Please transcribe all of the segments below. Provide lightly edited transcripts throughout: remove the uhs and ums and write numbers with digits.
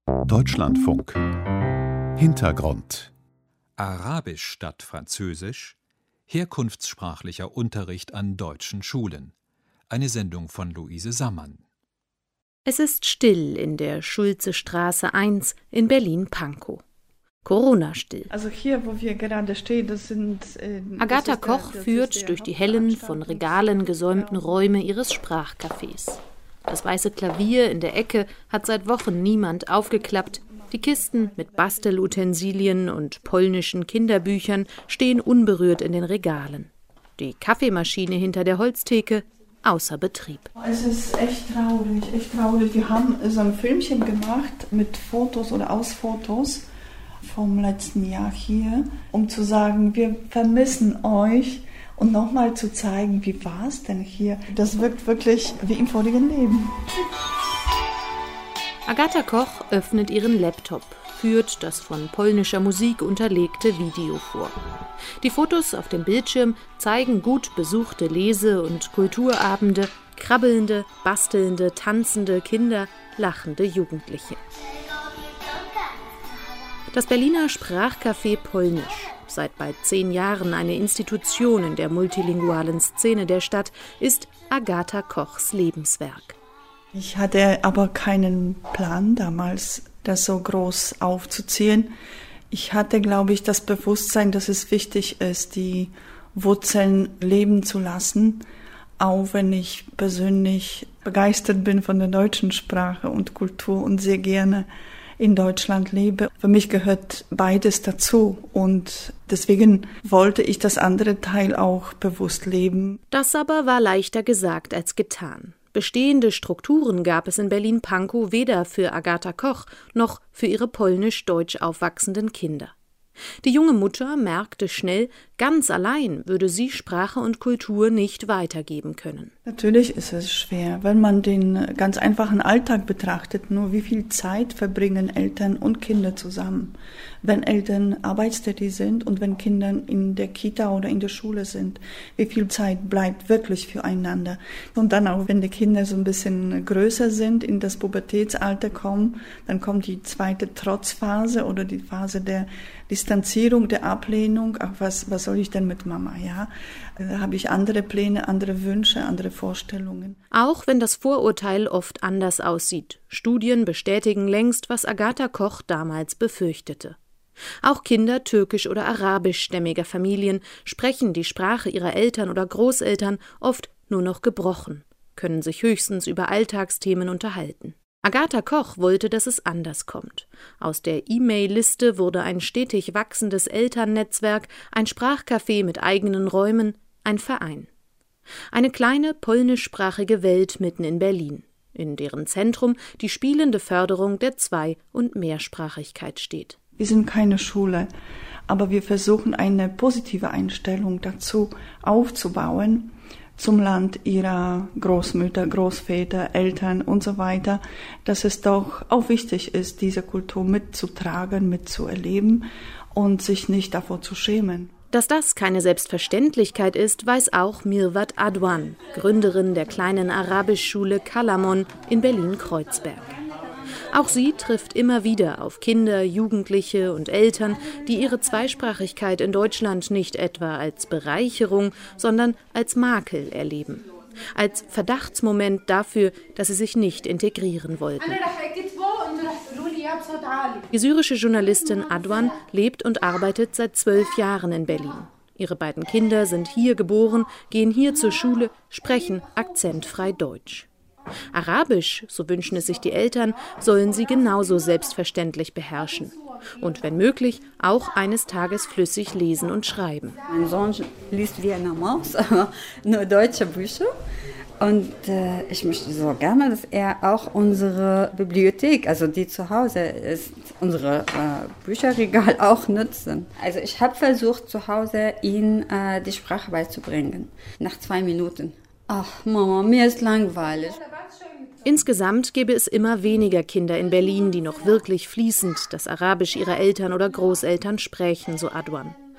Deutschlandfunk. Hintergrund. Arabisch statt Französisch. Herkunftssprachlicher Unterricht an deutschen Schulen. Eine Sendung von Luise Sammann. Es ist still in der Schulze-Straße 1 in Berlin-Pankow. Corona-still. Also hier, wo wir gerade stehen, das sind... Agatha Koch führt durch die hellen, von Regalen gesäumten Räume ihres Sprachcafés. Das weiße Klavier in der Ecke hat seit Wochen niemand aufgeklappt. Die Kisten mit Bastelutensilien und polnischen Kinderbüchern stehen unberührt in den Regalen. Die Kaffeemaschine hinter der Holztheke außer Betrieb. Es ist echt traurig, echt traurig. Wir haben so ein Filmchen gemacht mit Fotos oder aus Fotos vom letzten Jahr hier, um zu sagen, wir vermissen euch und nochmal zu zeigen, wie war es denn hier. Das wirkt wirklich wie im vorigen Leben. Agatha Koch öffnet ihren Laptop, führt das von polnischer Musik unterlegte Video vor. Die Fotos auf dem Bildschirm zeigen gut besuchte Lese- und Kulturabende, krabbelnde, bastelnde, tanzende Kinder, lachende Jugendliche. Das Berliner Sprachcafé Polnisch, seit bald 10 Jahren eine Institution in der multilingualen Szene der Stadt, ist Agatha Kochs Lebenswerk. Ich hatte aber keinen Plan damals, das so groß aufzuziehen. Ich hatte, glaube ich, das Bewusstsein, dass es wichtig ist, die Wurzeln leben zu lassen, auch wenn ich persönlich begeistert bin von der deutschen Sprache und Kultur und sehr gerne in Deutschland lebe. Für mich gehört beides dazu und deswegen wollte ich das andere Teil auch bewusst leben. Das aber war leichter gesagt als getan. Bestehende Strukturen gab es in Berlin-Pankow weder für Agatha Koch noch für ihre polnisch-deutsch aufwachsenden Kinder. Die junge Mutter merkte schnell, ganz allein würde sie Sprache und Kultur nicht weitergeben können. Natürlich ist es schwer, wenn man den ganz einfachen Alltag betrachtet, nur wie viel Zeit verbringen Eltern und Kinder zusammen, wenn Eltern arbeitstätig sind und wenn Kinder in der Kita oder in der Schule sind. Wie viel Zeit bleibt wirklich füreinander? Und dann auch, wenn die Kinder so ein bisschen größer sind, in das Pubertätsalter kommen, dann kommt die zweite Trotzphase oder die Phase der Distanzierung, der Ablehnung. Ach, was soll ich denn mit Mama? Ja, da habe ich andere Pläne, andere Wünsche, andere Vorstellungen. Auch wenn das Vorurteil oft anders aussieht. Studien bestätigen längst, was Agatha Koch damals befürchtete. Auch Kinder türkisch- oder arabischstämmiger Familien sprechen die Sprache ihrer Eltern oder Großeltern oft nur noch gebrochen, können sich höchstens über Alltagsthemen unterhalten. Agatha Koch wollte, dass es anders kommt. Aus der E-Mail-Liste wurde ein stetig wachsendes Elternnetzwerk, ein Sprachcafé mit eigenen Räumen, ein Verein. Eine kleine polnischsprachige Welt mitten in Berlin, in deren Zentrum die spielende Förderung der Zwei- und Mehrsprachigkeit steht. Wir sind keine Schule, aber wir versuchen eine positive Einstellung dazu aufzubauen, zum Land ihrer Großmütter, Großväter, Eltern und so weiter, dass es doch auch wichtig ist, diese Kultur mitzutragen, mitzuerleben und sich nicht davor zu schämen. Dass das keine Selbstverständlichkeit ist, weiß auch Mirvat Adwan, Gründerin der kleinen Arabischschule Kalamon in Berlin-Kreuzberg. Auch sie trifft immer wieder auf Kinder, Jugendliche und Eltern, die ihre Zweisprachigkeit in Deutschland nicht etwa als Bereicherung, sondern als Makel erleben. Als Verdachtsmoment dafür, dass sie sich nicht integrieren wollten. Die syrische Journalistin Adwan lebt und arbeitet seit 12 Jahren in Berlin. Ihre beiden Kinder sind hier geboren, gehen hier zur Schule, sprechen akzentfrei Deutsch. Arabisch, so wünschen es sich die Eltern, sollen sie genauso selbstverständlich beherrschen. Und wenn möglich, auch eines Tages flüssig lesen und schreiben. Mein Sohn liest wie eine Maus, nur deutsche Bücher. Und ich möchte so gerne, dass er auch unsere Bibliothek, also die zu Hause ist, unsere Bücherregal auch nutzen. Also ich habe versucht, zu Hause ihm die Sprache beizubringen. Nach 2 Minuten. Ach Mama, mir ist langweilig. Insgesamt gäbe es immer weniger Kinder in Berlin, die noch wirklich fließend das Arabisch ihrer Eltern oder Großeltern sprächen, so Adwan.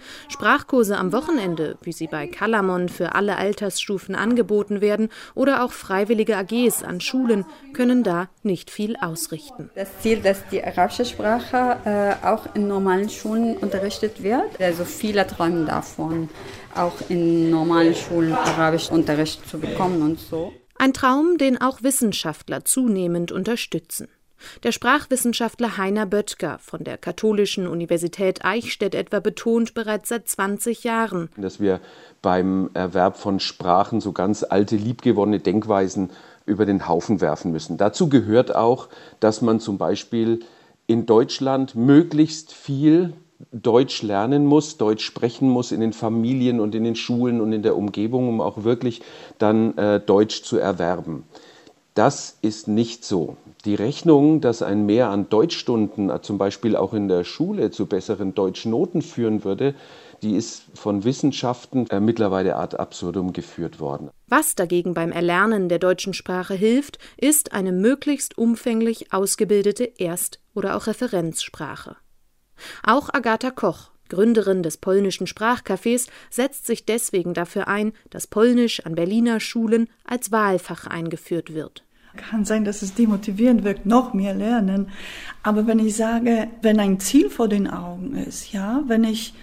Sprachkurse am Wochenende, wie sie bei Kalamon für alle Altersstufen angeboten werden, oder auch freiwillige AGs an Schulen können da nicht viel ausrichten. Das Ziel, dass die arabische Sprache auch in normalen Schulen unterrichtet wird. Also viele träumen davon, auch in normalen Schulen Arabischunterricht zu bekommen und so. Ein Traum, den auch Wissenschaftler zunehmend unterstützen. Der Sprachwissenschaftler Heiner Böttger von der Katholischen Universität Eichstätt etwa betont bereits seit 20 Jahren, dass wir beim Erwerb von Sprachen so ganz alte, liebgewonnene Denkweisen über den Haufen werfen müssen. Dazu gehört auch, dass man zum Beispiel in Deutschland möglichst viel Deutsch lernen muss, Deutsch sprechen muss in den Familien und in den Schulen und in der Umgebung, um auch wirklich dann Deutsch zu erwerben. Das ist nicht so. Die Rechnung, dass ein Mehr an Deutschstunden zum Beispiel auch in der Schule zu besseren Deutschnoten führen würde, die ist von Wissenschaften mittlerweile ad absurdum geführt worden. Was dagegen beim Erlernen der deutschen Sprache hilft, ist eine möglichst umfänglich ausgebildete Erst- oder auch Referenzsprache. Auch Agata Koch, Gründerin des polnischen Sprachcafés, setzt sich deswegen dafür ein, dass Polnisch an Berliner Schulen als Wahlfach eingeführt wird. Kann sein, dass es demotivierend wirkt, noch mehr lernen. Aber wenn ich sage, wenn ein Ziel vor den Augen ist, ja, wenn ich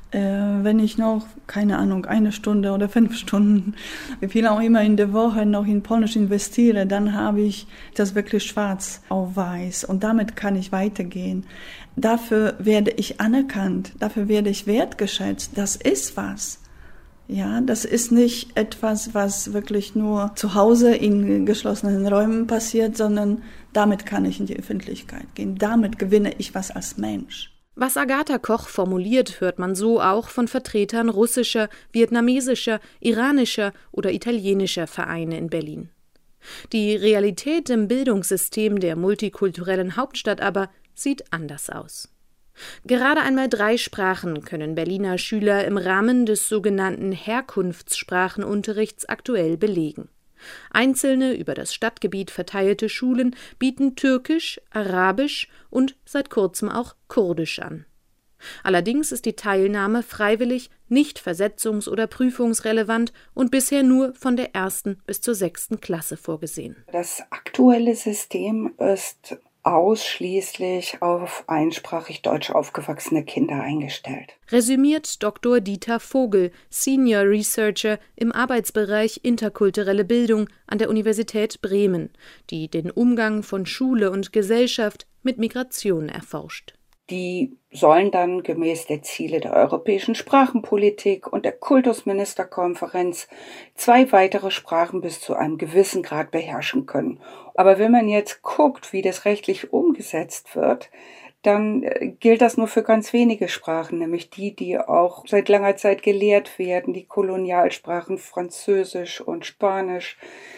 noch, keine Ahnung, 1 Stunde oder 5 Stunden, wie viel auch immer in der Woche noch in Polnisch investiere, dann habe ich das wirklich schwarz auf weiß und damit kann ich weitergehen. Dafür werde ich anerkannt, dafür werde ich wertgeschätzt. Das ist was. Ja, das ist nicht etwas, was wirklich nur zu Hause in geschlossenen Räumen passiert, sondern damit kann ich in die Öffentlichkeit gehen. Damit gewinne ich was als Mensch. Was Agata Koch formuliert, hört man so auch von Vertretern russischer, vietnamesischer, iranischer oder italienischer Vereine in Berlin. Die Realität im Bildungssystem der multikulturellen Hauptstadt aber sieht anders aus. Gerade einmal 3 Sprachen können Berliner Schüler im Rahmen des sogenannten Herkunftssprachenunterrichts aktuell belegen. Einzelne über das Stadtgebiet verteilte Schulen bieten Türkisch, Arabisch und seit kurzem auch Kurdisch an. Allerdings ist die Teilnahme freiwillig, nicht versetzungs- oder prüfungsrelevant und bisher nur von der 1. bis zur 6. Klasse vorgesehen. Das aktuelle System ist ausschließlich auf einsprachig deutsch aufgewachsene Kinder eingestellt. Resümiert Dr. Dieter Vogel, Senior Researcher im Arbeitsbereich Interkulturelle Bildung an der Universität Bremen, die den Umgang von Schule und Gesellschaft mit Migration erforscht. Die sollen dann gemäß der Ziele der europäischen Sprachenpolitik und der Kultusministerkonferenz 2 weitere Sprachen bis zu einem gewissen Grad beherrschen können. Aber wenn man jetzt guckt, wie das rechtlich umgesetzt wird, dann gilt das nur für ganz wenige Sprachen, nämlich die auch seit langer Zeit gelehrt werden, die Kolonialsprachen Französisch und Spanisch,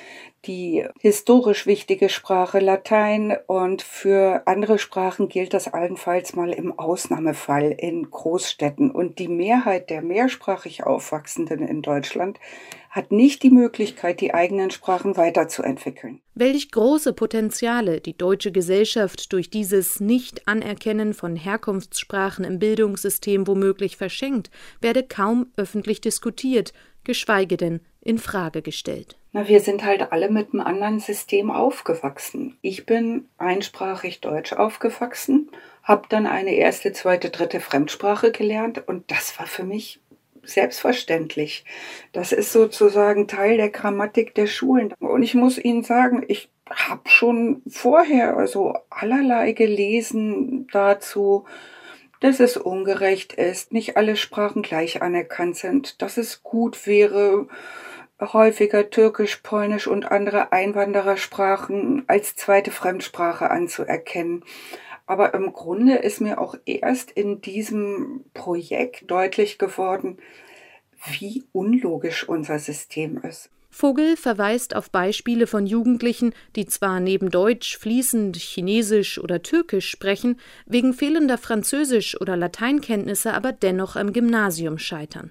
die historisch wichtige Sprache Latein, und für andere Sprachen gilt das allenfalls mal im Ausnahmefall in Großstädten. Und die Mehrheit der mehrsprachig Aufwachsenden in Deutschland hat nicht die Möglichkeit, die eigenen Sprachen weiterzuentwickeln. Welch große Potenziale die deutsche Gesellschaft durch dieses Nicht-Anerkennen von Herkunftssprachen im Bildungssystem womöglich verschenkt, werde kaum öffentlich diskutiert, geschweige denn in Frage gestellt. Wir sind halt alle mit einem anderen System aufgewachsen. Ich bin einsprachig Deutsch aufgewachsen, habe dann eine 1., 2., 3. Fremdsprache gelernt und das war für mich selbstverständlich. Das ist sozusagen Teil der Grammatik der Schulen. Und ich muss Ihnen sagen, ich habe schon vorher allerlei gelesen dazu, dass es ungerecht ist, nicht alle Sprachen gleich anerkannt sind, dass es gut wäre, häufiger Türkisch, Polnisch und andere Einwanderersprachen als 2. Fremdsprache anzuerkennen. Aber im Grunde ist mir auch erst in diesem Projekt deutlich geworden, wie unlogisch unser System ist. Vogel verweist auf Beispiele von Jugendlichen, die zwar neben Deutsch fließend Chinesisch oder Türkisch sprechen, wegen fehlender Französisch- oder Lateinkenntnisse aber dennoch am Gymnasium scheitern.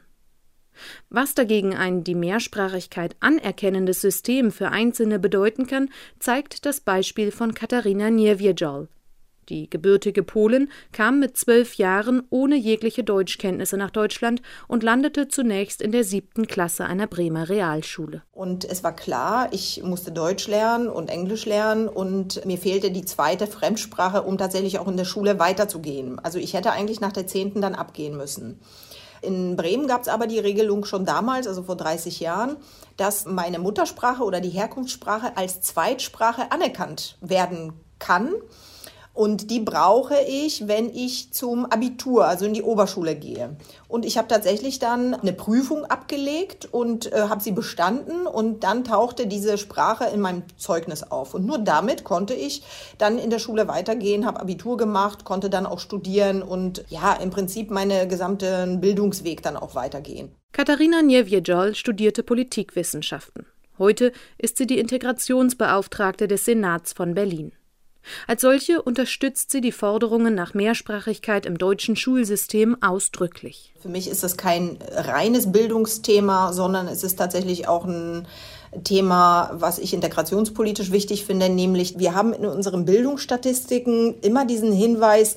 Was dagegen ein die Mehrsprachigkeit anerkennendes System für Einzelne bedeuten kann, zeigt das Beispiel von Katarina Niewiedzol. Die gebürtige Polin kam mit 12 Jahren ohne jegliche Deutschkenntnisse nach Deutschland und landete zunächst in der 7. Klasse einer Bremer Realschule. Und es war klar, ich musste Deutsch lernen und Englisch lernen und mir fehlte die zweite Fremdsprache, um tatsächlich auch in der Schule weiterzugehen. Also ich hätte eigentlich nach der 10. dann abgehen müssen. In Bremen gab es aber die Regelung schon damals, also vor 30 Jahren, dass meine Muttersprache oder die Herkunftssprache als Zweitsprache anerkannt werden kann. Und die brauche ich, wenn ich zum Abitur, also in die Oberschule gehe. Und ich habe tatsächlich dann eine Prüfung abgelegt und habe sie bestanden. Und dann tauchte diese Sprache in meinem Zeugnis auf. Und nur damit konnte ich dann in der Schule weitergehen, habe Abitur gemacht, konnte dann auch studieren und ja, im Prinzip meinen gesamten Bildungsweg dann auch weitergehen. Katarina Niewierjol studierte Politikwissenschaften. Heute ist sie die Integrationsbeauftragte des Senats von Berlin. Als solche unterstützt sie die Forderungen nach Mehrsprachigkeit im deutschen Schulsystem ausdrücklich. Für mich ist das kein reines Bildungsthema, sondern es ist tatsächlich auch ein Thema, was ich integrationspolitisch wichtig finde, nämlich wir haben in unseren Bildungsstatistiken immer diesen Hinweis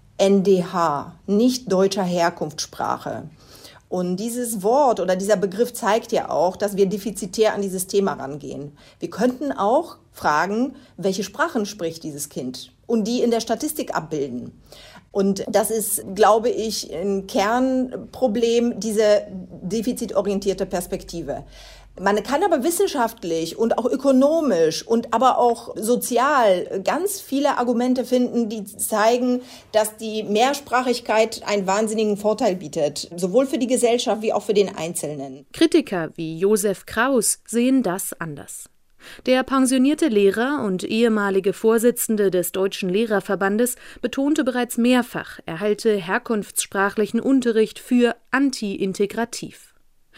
NDH, nicht deutscher Herkunftssprache. Und dieses Wort oder dieser Begriff zeigt ja auch, dass wir defizitär an dieses Thema rangehen. Wir könnten auch fragen, welche Sprachen spricht dieses Kind und die in der Statistik abbilden. Und das ist, glaube ich, ein Kernproblem, diese defizitorientierte Perspektive. Man kann aber wissenschaftlich und auch ökonomisch und aber auch sozial ganz viele Argumente finden, die zeigen, dass die Mehrsprachigkeit einen wahnsinnigen Vorteil bietet, sowohl für die Gesellschaft wie auch für den Einzelnen. Kritiker wie Josef Kraus sehen das anders. Der pensionierte Lehrer und ehemalige Vorsitzende des Deutschen Lehrerverbandes betonte bereits mehrfach, er halte herkunftssprachlichen Unterricht für anti-integrativ.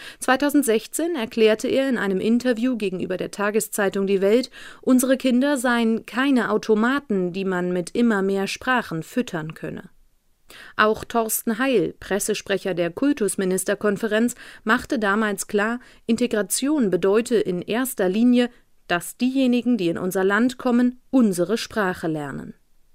2016 erklärte er in einem Interview gegenüber der Tageszeitung Die Welt, unsere Kinder seien keine Automaten, die man mit immer mehr Sprachen füttern könne. Auch Thorsten Heil, Pressesprecher der Kultusministerkonferenz, machte damals klar, Integration bedeute in erster Linie, dass diejenigen, die in unser Land kommen, unsere Sprache lernen.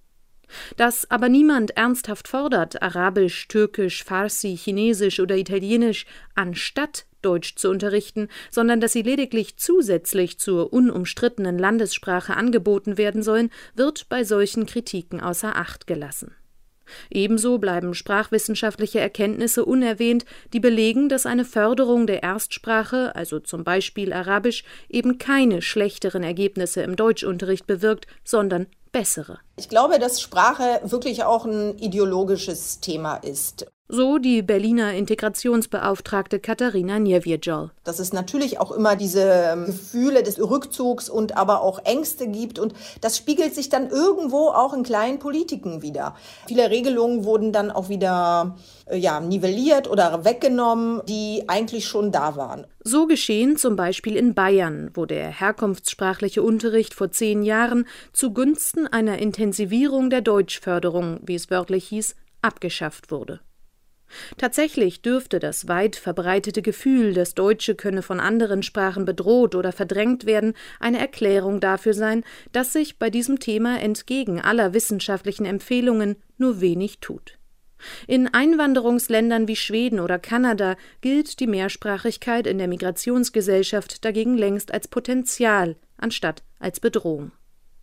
Dass aber niemand ernsthaft fordert, Arabisch, Türkisch, Farsi, Chinesisch oder Italienisch anstatt Deutsch zu unterrichten, sondern dass sie lediglich zusätzlich zur unumstrittenen Landessprache angeboten werden sollen, wird bei solchen Kritiken außer Acht gelassen. Ebenso bleiben sprachwissenschaftliche Erkenntnisse unerwähnt, die belegen, dass eine Förderung der Erstsprache, also zum Beispiel Arabisch, eben keine schlechteren Ergebnisse im Deutschunterricht bewirkt, sondern bessere. Ich glaube, dass Sprache wirklich auch ein ideologisches Thema ist. So die Berliner Integrationsbeauftragte Katarina Niewierjol. Dass es natürlich auch immer diese Gefühle des Rückzugs und aber auch Ängste gibt. Und das spiegelt sich dann irgendwo auch in kleinen Politiken wieder. Viele Regelungen wurden dann auch wieder nivelliert oder weggenommen, die eigentlich schon da waren. So geschehen zum Beispiel in Bayern, wo der herkunftssprachliche Unterricht vor 10 Jahren zugunsten einer Intensivierung der Deutschförderung, wie es wörtlich hieß, abgeschafft wurde. Tatsächlich dürfte das weit verbreitete Gefühl, das Deutsche könne von anderen Sprachen bedroht oder verdrängt werden, eine Erklärung dafür sein, dass sich bei diesem Thema entgegen aller wissenschaftlichen Empfehlungen nur wenig tut. In Einwanderungsländern wie Schweden oder Kanada gilt die Mehrsprachigkeit in der Migrationsgesellschaft dagegen längst als Potenzial anstatt als Bedrohung.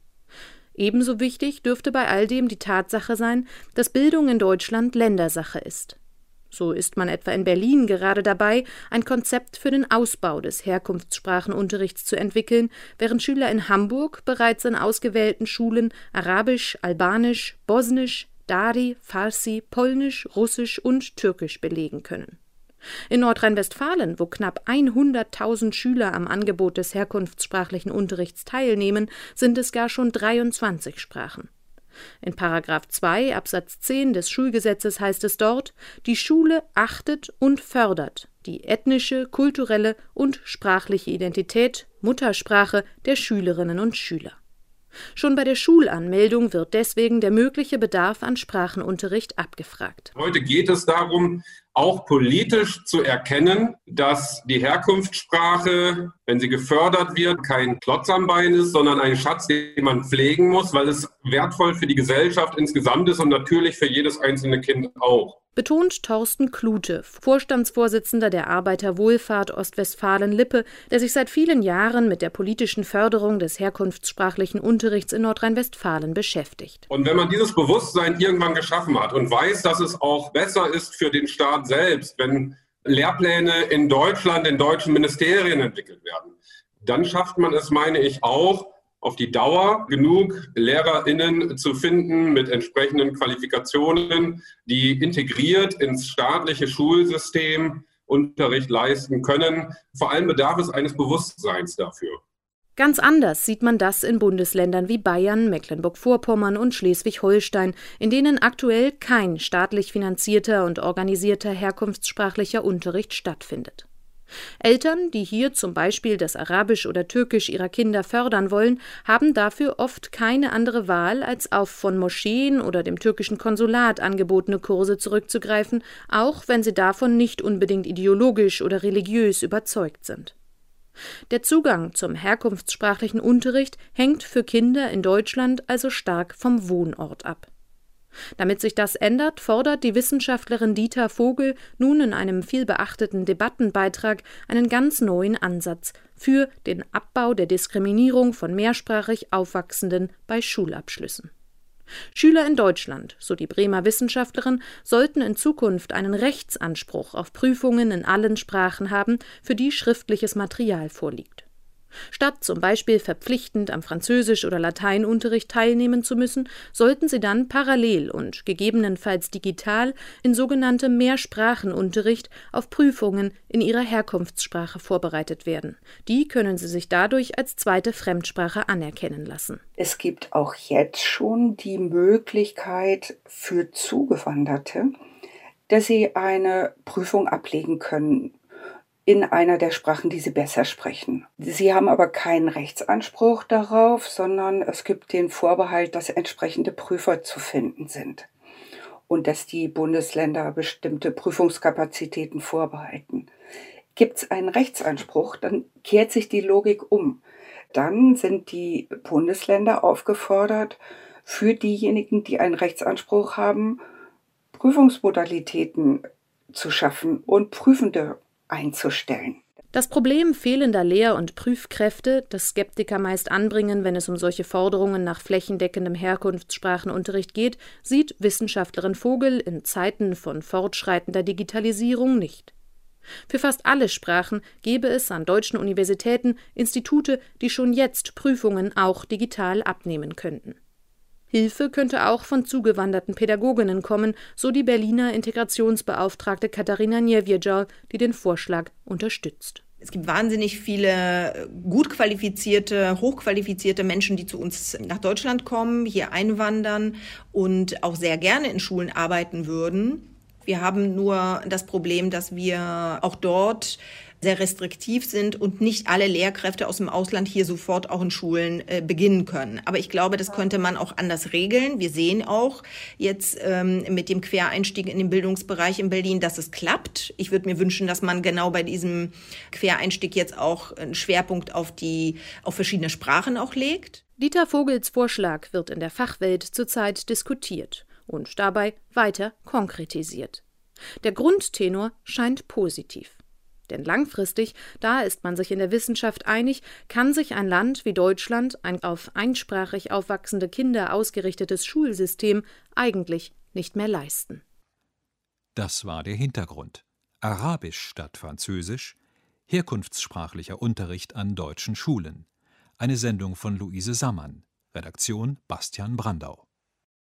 Ebenso wichtig dürfte bei all dem die Tatsache sein, dass Bildung in Deutschland Ländersache ist. So ist man etwa in Berlin gerade dabei, ein Konzept für den Ausbau des Herkunftssprachenunterrichts zu entwickeln, während Schüler in Hamburg bereits in ausgewählten Schulen Arabisch, Albanisch, Bosnisch, Dari, Farsi, Polnisch, Russisch und Türkisch belegen können. In Nordrhein-Westfalen, wo knapp 100.000 Schüler am Angebot des herkunftssprachlichen Unterrichts teilnehmen, sind es gar schon 23 Sprachen. In § 2 Absatz 10 des Schulgesetzes heißt es dort, die Schule achtet und fördert die ethnische, kulturelle und sprachliche Identität, Muttersprache der Schülerinnen und Schüler. Schon bei der Schulanmeldung wird deswegen der mögliche Bedarf an Sprachenunterricht abgefragt. Heute geht es darum, auch politisch zu erkennen, dass die Herkunftssprache, wenn sie gefördert wird, kein Klotz am Bein ist, sondern ein Schatz, den man pflegen muss, weil es wertvoll für die Gesellschaft insgesamt ist und natürlich für jedes einzelne Kind auch. Betont Thorsten Klute, Vorstandsvorsitzender der Arbeiterwohlfahrt Ostwestfalen-Lippe, der sich seit vielen Jahren mit der politischen Förderung des herkunftssprachlichen Unterrichts in Nordrhein-Westfalen beschäftigt. Und wenn man dieses Bewusstsein irgendwann geschaffen hat und weiß, dass es auch besser ist für den Staat selbst, wenn Lehrpläne in Deutschland, in deutschen Ministerien entwickelt werden, dann schafft man es, meine ich, auch, auf die Dauer genug LehrerInnen zu finden mit entsprechenden Qualifikationen, die integriert ins staatliche Schulsystem Unterricht leisten können. Vor allem bedarf es eines Bewusstseins dafür. Ganz anders sieht man das in Bundesländern wie Bayern, Mecklenburg-Vorpommern und Schleswig-Holstein, in denen aktuell kein staatlich finanzierter und organisierter herkunftssprachlicher Unterricht stattfindet. Eltern, die hier zum Beispiel das Arabisch oder Türkisch ihrer Kinder fördern wollen, haben dafür oft keine andere Wahl, als auf von Moscheen oder dem türkischen Konsulat angebotene Kurse zurückzugreifen, auch wenn sie davon nicht unbedingt ideologisch oder religiös überzeugt sind. Der Zugang zum herkunftssprachlichen Unterricht hängt für Kinder in Deutschland also stark vom Wohnort ab. Damit sich das ändert, fordert die Wissenschaftlerin Dita Vogel nun in einem vielbeachteten Debattenbeitrag einen ganz neuen Ansatz für den Abbau der Diskriminierung von mehrsprachig Aufwachsenden bei Schulabschlüssen. Schüler in Deutschland, so die Bremer Wissenschaftlerin, sollten in Zukunft einen Rechtsanspruch auf Prüfungen in allen Sprachen haben, für die schriftliches Material vorliegt. Statt zum Beispiel verpflichtend am Französisch- oder Lateinunterricht teilnehmen zu müssen, sollten sie dann parallel und gegebenenfalls digital in sogenanntem Mehrsprachenunterricht auf Prüfungen in ihrer Herkunftssprache vorbereitet werden. Die können sie sich dadurch als zweite Fremdsprache anerkennen lassen. Es gibt auch jetzt schon die Möglichkeit für Zugewanderte, dass sie eine Prüfung ablegen können in einer der Sprachen, die sie besser sprechen. Sie haben aber keinen Rechtsanspruch darauf, sondern es gibt den Vorbehalt, dass entsprechende Prüfer zu finden sind und dass die Bundesländer bestimmte Prüfungskapazitäten vorbehalten. Gibt es einen Rechtsanspruch, dann kehrt sich die Logik um. Dann sind die Bundesländer aufgefordert, für diejenigen, die einen Rechtsanspruch haben, Prüfungsmodalitäten zu schaffen und Prüfende einzustellen. Das Problem fehlender Lehr- und Prüfkräfte, das Skeptiker meist anbringen, wenn es um solche Forderungen nach flächendeckendem Herkunftssprachenunterricht geht, sieht Wissenschaftlerin Vogel in Zeiten von fortschreitender Digitalisierung nicht. Für fast alle Sprachen gäbe es an deutschen Universitäten Institute, die schon jetzt Prüfungen auch digital abnehmen könnten. Hilfe könnte auch von zugewanderten Pädagoginnen kommen, so die Berliner Integrationsbeauftragte Katharina Niewiedjal, die den Vorschlag unterstützt. Es gibt wahnsinnig viele gut qualifizierte, hochqualifizierte Menschen, die zu uns nach Deutschland kommen, hier einwandern und auch sehr gerne in Schulen arbeiten würden. Wir haben nur das Problem, dass wir auch dort sehr restriktiv sind und nicht alle Lehrkräfte aus dem Ausland hier sofort auch in Schulen beginnen können. Aber ich glaube, das könnte man auch anders regeln. Wir sehen auch jetzt mit dem Quereinstieg in den Bildungsbereich in Berlin, dass es klappt. Ich würde mir wünschen, dass man genau bei diesem Quereinstieg jetzt auch einen Schwerpunkt auf verschiedene Sprachen auch legt. Dita Vogels Vorschlag wird in der Fachwelt zurzeit diskutiert und dabei weiter konkretisiert. Der Grundtenor scheint positiv. Denn langfristig, da ist man sich in der Wissenschaft einig, kann sich ein Land wie Deutschland ein auf einsprachig aufwachsende Kinder ausgerichtetes Schulsystem eigentlich nicht mehr leisten. Das war der Hintergrund. Arabisch statt Französisch, herkunftssprachlicher Unterricht an deutschen Schulen. Eine Sendung von Luise Sammann. Redaktion Bastian Brandau.